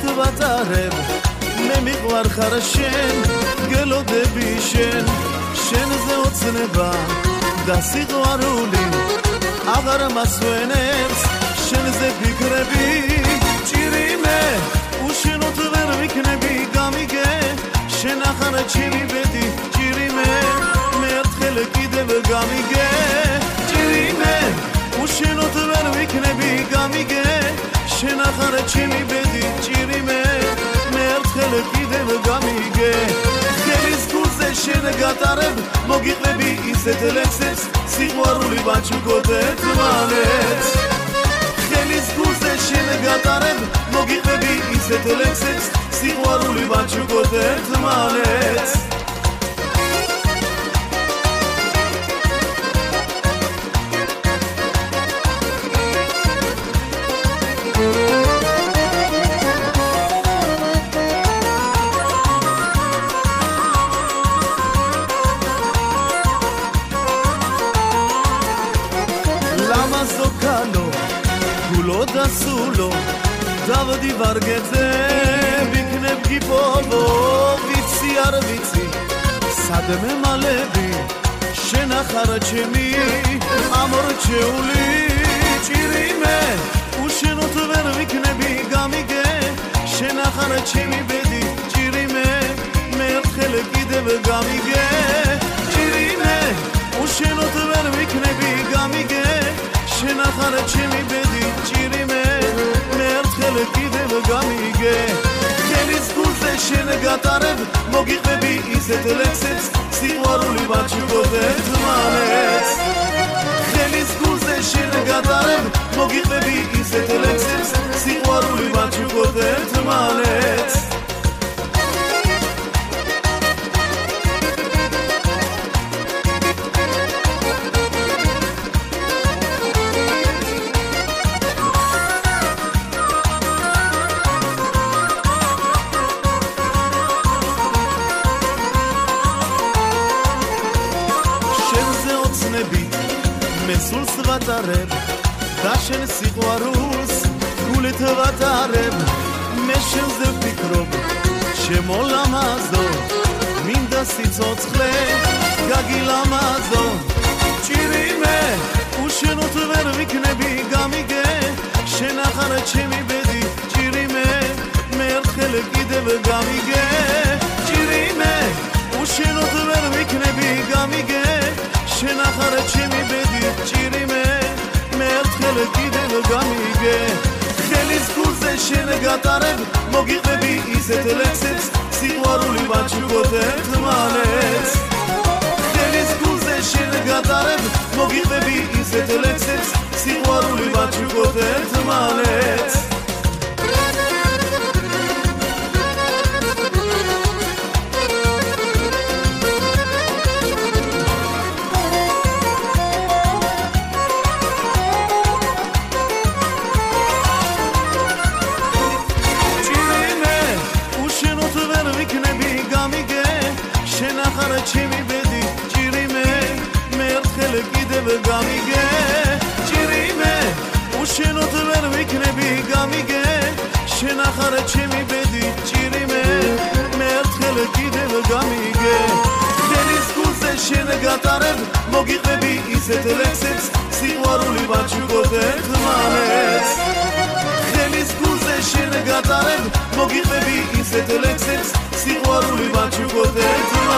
გულით ვატარებ მე მიყვარხარ შენ გელოდები შენ შენზე ოცნება და სიყვარული აღარ მასვენებს შენზე ფიქრები ჭირიმე უშენოდ ვერ ვიქნები გამიგე შენ ახარ ჩემი ბედი ჭირიმე მე ერთხელ კიდევ გამიგე ჭირიმე უშენოდ ვერ ვიქნები გამიგე შენ ახარ ჩემი ბედი ჭირიმე მე ერთხელ კიდევ გამიგე ხელის გულზე შენ გატარებ მოგიყვები ისეთ ლექსებს სიყვარული ვაჩუქოთ ერთმანეთს ხელის გულზე შენ გატარებ მოგიყვები ისეთ ლექსებს სიყვარული ვაჩუქოთ ერთმანეთს და სულო დავდი ვარგეთე ვიქნებ გიპოვო ვიცი არ ვიცი სადმე მალები შენ ახარ ჩემი ამორჩეული ჭირიმე უშენოდ ვერ ვიქნები გამიგე შენ ახარ ჩემი ბედი ჭირიმე მე ერთხელ კიდევ გამიგე ჭირიმე უშენოდ ვერ ვიქნები გამიგე შენ ახარ ჩემი ბედი ჭირიმე მე ერთხელ კიდევ გამიგე ხელის გულზე შენ გატარებ მოგიყვები ისეთ ლექსებს სიყვარული ვაჩუქოთ ერთმანეთს ხელის გულზე შენ გატარებ მოგიყვები ისეთ ლექსებს სიყვარული ვაჩუქოთ ერთმანეთს სულს ვატარებ და შენ სიყვარულს გულით ვატარებ მე შენზე ვფიქრობ შემოლამაზო მინდა სიცოცხლე გაგილამაზო ჭირიმე უშენოდ ვერ ვიქნები გამიგე შენ ახარ ჩემი ბედი ჭირიმე მე ერთხელ კიდევ გამიგე ჭირიმე უშენოდ ვერ ვიქნები გამიგე შენ ახარ ჩემი ბედი ჭირიმე მე ერთხელ კიდევ გამიგე ხელის გულზე შენ გატარებ მოგიყვები ისეთ ლექსებს სიყვარული ვაჩუქოთ ერთმანეთს ხელის გულზე შენ გატარებ მოგიყვები ისეთ ლექსებს სიყვარული ვაჩუქოთ ერთმანეთს ჩემი ბედი ჭირიმე მე ერთხელ კიდევ გამიგე ჭირიმე უშენოდ ვერ ვიქნები გამიგე შენ ახარ ჩემი ბედი ჭირიმე მე ერთხელ კიდევ გამიგე ხელის გულზე შენ გატარებ მოგიყვები ისეთ ლექსებს სიყვარული ვაჩუქოთ ერთმანეთს ხელის გულზე შენ გატარებ მოგიყვები ისეთ ლექსებს სიყვარული ვაჩუქოთ ერთმანეთს